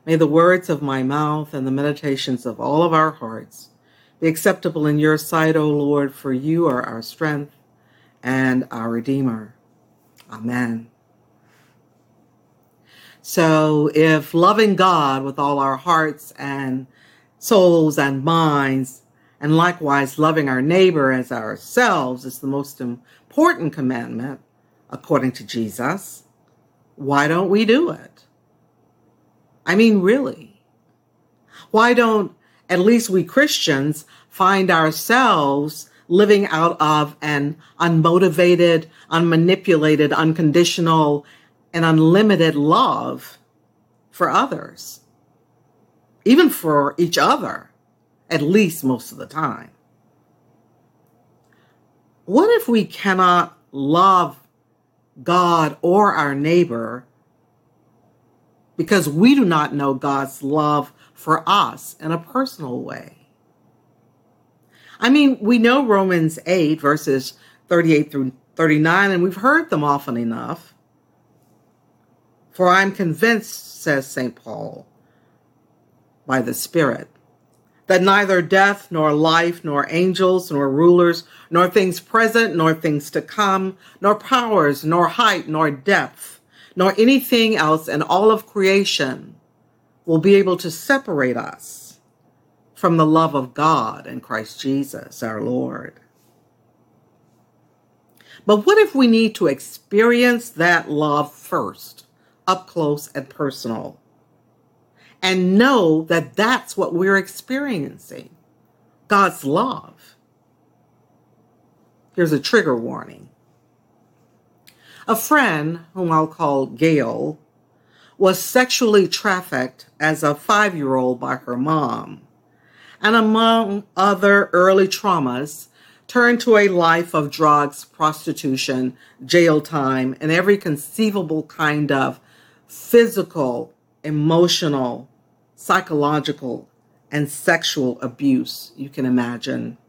May the words of my mouth and the meditations of all of our hearts be acceptable in your sight, O Lord, for you are our strength and our Redeemer. Amen. So if loving God with all our hearts and souls and minds, and likewise loving our neighbor as ourselves is the most important commandment, according to Jesus, why don't we do it? I mean, really? Why don't at least we Christians find ourselves living out of an unmotivated, unmanipulated, unconditional, and unlimited love for others, even for each other, at least most of the time? What if we cannot love God or our neighbor because we do not know God's love for us in a personal way? I mean, we know Romans 8, verses 38 through 39, and we've heard them often enough. For I'm convinced, says St. Paul, by the Spirit, that neither death, nor life, nor angels, nor rulers, nor things present, nor things to come, nor powers, nor height, nor depth, nor anything else in all of creation will be able to separate us from the love of God in Christ Jesus, our Lord. But what if we need to experience that love first, up close and personal, and know that that's what we're experiencing, God's love? Here's a trigger warning. A friend, whom I'll call Gail, was sexually trafficked as a 5-year-old by her mom, and among other early traumas, turned to a life of drugs, prostitution, jail time, and every conceivable kind of physical, emotional, psychological, and sexual abuse you can imagine.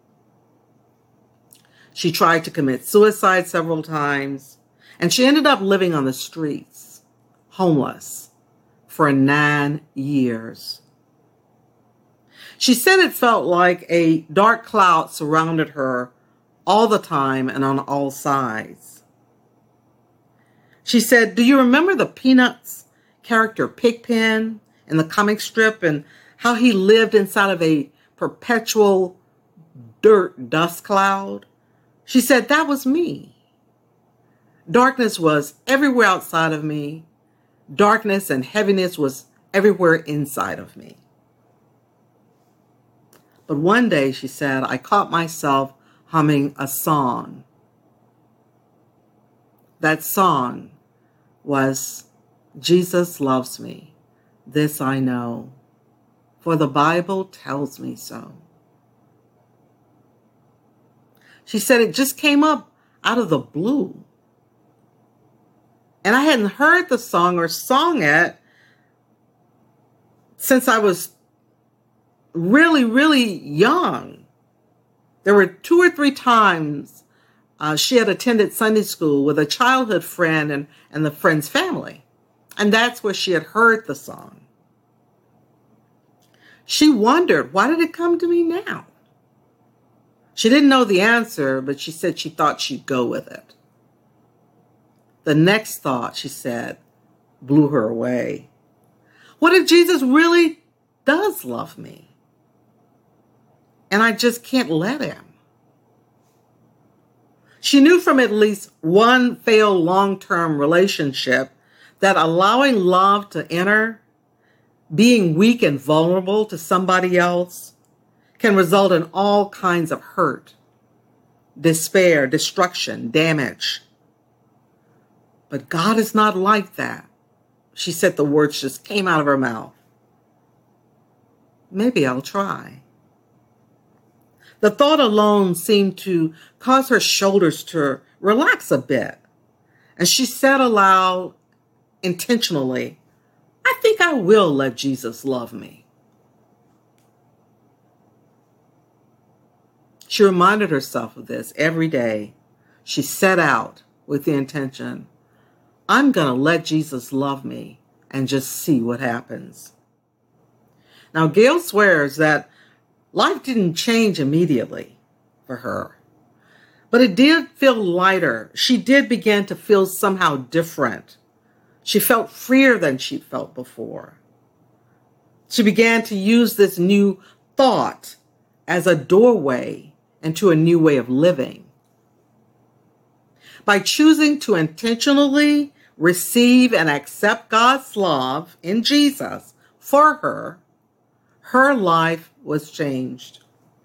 She tried to commit suicide several times, and she ended up living on the streets, homeless, for 9 years. She said it felt like a dark cloud surrounded her all the time and on all sides. She said, "Do you remember the Peanuts character Pigpen in the comic strip and how he lived inside of a perpetual dirt dust cloud?" She said, "That was me. Darkness was everywhere outside of me. Darkness and heaviness was everywhere inside of me." But one day, she said, I caught myself humming a song. That song was, "Jesus loves me, this I know, for the Bible tells me so." She said it just came up out of the blue. And I hadn't heard the song or sung it since I was really, really young. There were 2 or 3 times she had attended Sunday school with a childhood friend and the friend's family. And that's where she had heard the song. She wondered, why did it come to me now? She didn't know the answer, but she said she thought she'd go with it. The next thought, she said, blew her away. What if Jesus really does love me? And I just can't let him. She knew from at least one failed long-term relationship that allowing love to enter, being weak and vulnerable to somebody else, can result in all kinds of hurt, despair, destruction, damage. But God is not like that. She said the words just came out of her mouth. Maybe I'll try. The thought alone seemed to cause her shoulders to relax a bit. And she said aloud, intentionally, I think I will let Jesus love me. She reminded herself of this every day. She set out with the intention, I'm going to let Jesus love me and just see what happens. Now, Gail swears that life didn't change immediately for her, but it did feel lighter. She did begin to feel somehow different. She felt freer than she felt before. She began to use this new thought as a doorway into a new way of living. By choosing to intentionally receive and accept God's love in Jesus for her, her life was changed.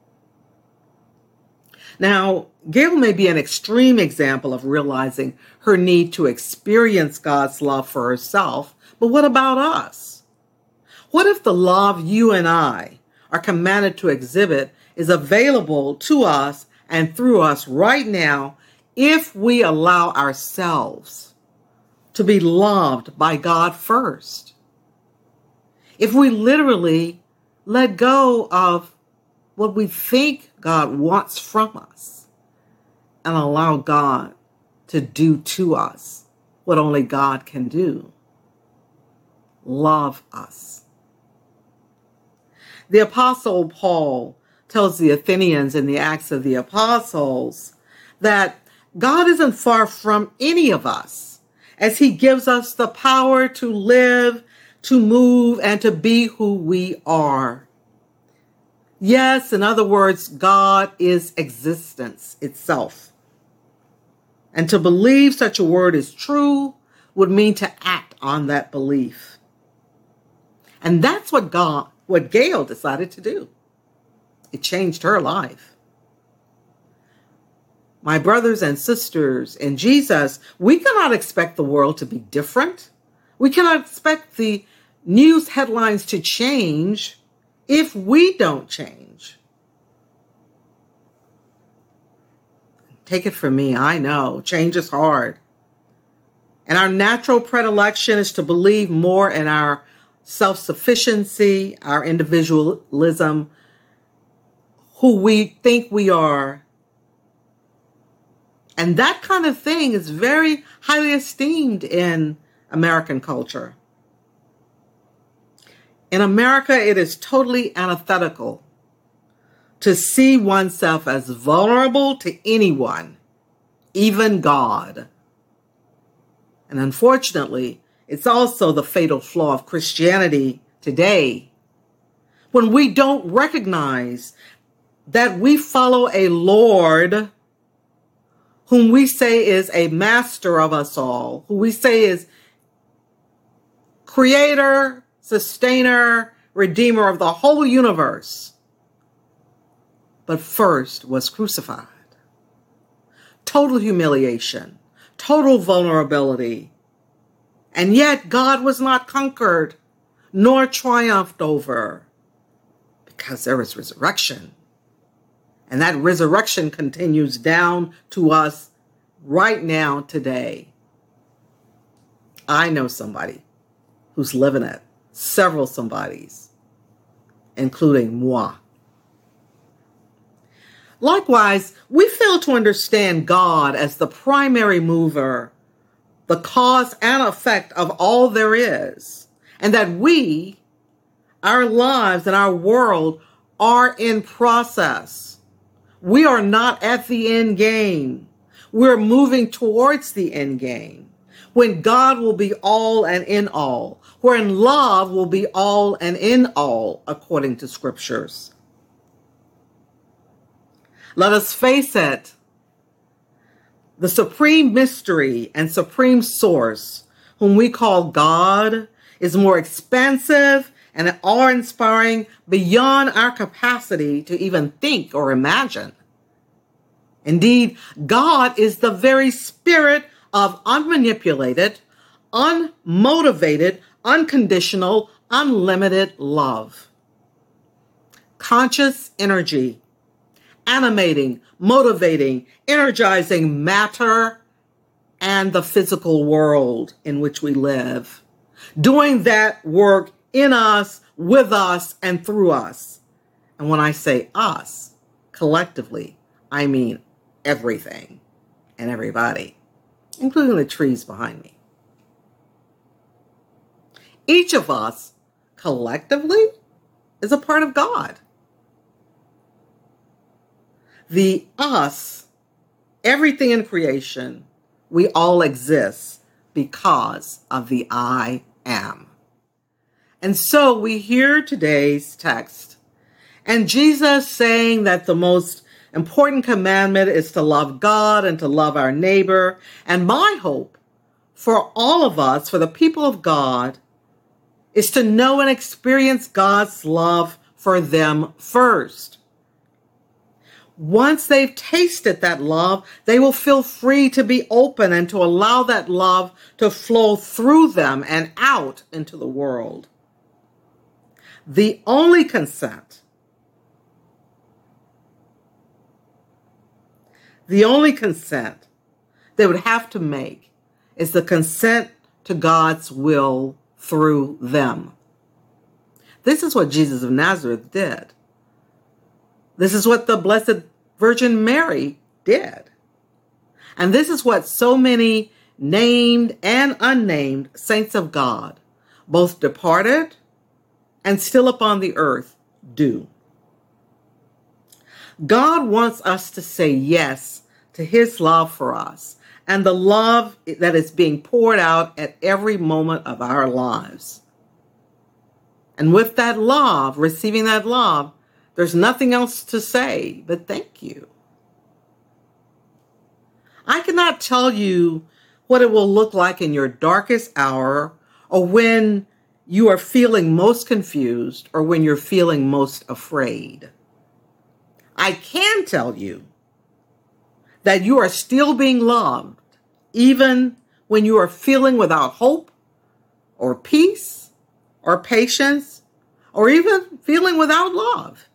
Now, Gail may be an extreme example of realizing her need to experience God's love for herself, but what about us? What if the love you and I are commanded to exhibit is available to us and through us right now if we allow ourselves to be loved by God first? If we literally let go of what we think God wants from us and allow God to do to us what only God can do, love us. The Apostle Paul tells the Athenians in the Acts of the Apostles that God isn't far from any of us, as he gives us the power to live, to move, and to be who we are. Yes, in other words, God is existence itself. And to believe such a word is true would mean to act on that belief. And that's what Gail decided to do. It changed her life. My brothers and sisters in Jesus, we cannot expect the world to be different. We cannot expect the news headlines to change if we don't change. Take it from me, I know, change is hard. And our natural predilection is to believe more in our self-sufficiency, our individualism, who we think we are. And that kind of thing is very highly esteemed in American culture. In America, it is totally antithetical to see oneself as vulnerable to anyone, even God. And unfortunately, it's also the fatal flaw of Christianity today, when we don't recognize that we follow a Lord whom we say is a master of us all, who we say is creator, sustainer, redeemer of the whole universe, but first was crucified. Total humiliation, total vulnerability. And yet God was not conquered, nor triumphed over, because there is resurrection. And that resurrection continues down to us right now, today. I know somebody who's living it, several somebodies, including moi. Likewise, we fail to understand God as the primary mover, the cause and effect of all there is, and that we, our lives and our world are in process. We are not at the end game. We're moving towards the end game, when God will be all and in all, wherein love will be all and in all, according to scriptures. Let us face it, the supreme mystery and supreme source, whom we call God, is more expansive and awe-inspiring beyond our capacity to even think or imagine. Indeed, God is the very spirit of unmanipulated, unmotivated, unconditional, unlimited love. Conscious energy, animating, motivating, energizing matter and the physical world in which we live. Doing that work in us, with us, and through us. And when I say us, collectively, I mean everything and everybody, including the trees behind me. Each of us, collectively, is a part of God. The us, everything in creation, we all exist because of the I am. And so we hear today's text and Jesus saying that the most important commandment is to love God and to love our neighbor. And my hope for all of us, for the people of God, is to know and experience God's love for them first. Once they've tasted that love, they will feel free to be open and to allow that love to flow through them and out into the world. The only consent they would have to make is the consent to God's will through them. This is what Jesus of Nazareth did. This is what the Blessed Virgin Mary did. And this is what so many named and unnamed saints of God, both departed and still upon the earth, do. God wants us to say yes to his love for us and the love that is being poured out at every moment of our lives. And with that love, receiving that love, there's nothing else to say but thank you. I cannot tell you what it will look like in your darkest hour or when you are feeling most confused or when you're feeling most afraid. I can tell you that you are still being loved even when you are feeling without hope or peace or patience or even feeling without love.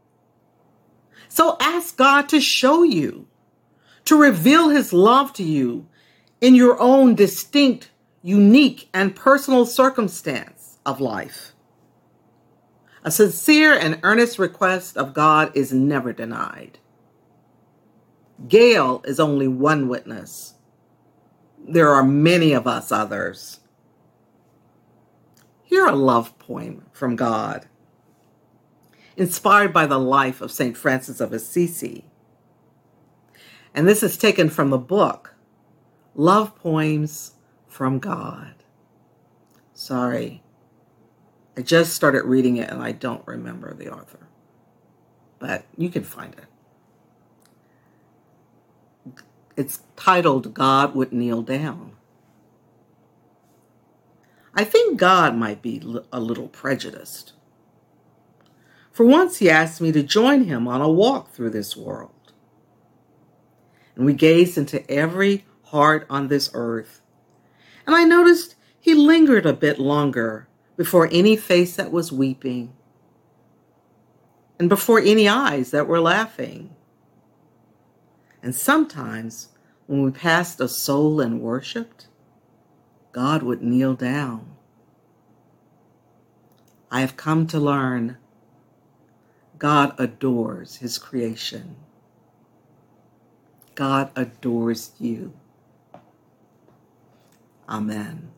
So ask God to show you, to reveal his love to you in your own distinct, unique, and personal circumstance of life. A sincere and earnest request of God is never denied. Gail is only one witness. There are many of us others. Hear a love poem from God, inspired by the life of St. Francis of Assisi. And this is taken from the book, Love Poems from God. Sorry, I just started reading it and I don't remember the author, but you can find it. It's titled, God Would Kneel Down. I think God might be a little prejudiced. For once he asked me to join him on a walk through this world. And we gazed into every heart on this earth. And I noticed he lingered a bit longer before any face that was weeping and before any eyes that were laughing. And sometimes when we passed a soul and worshiped, God would kneel down. I have come to learn God adores his creation. God adores you. Amen.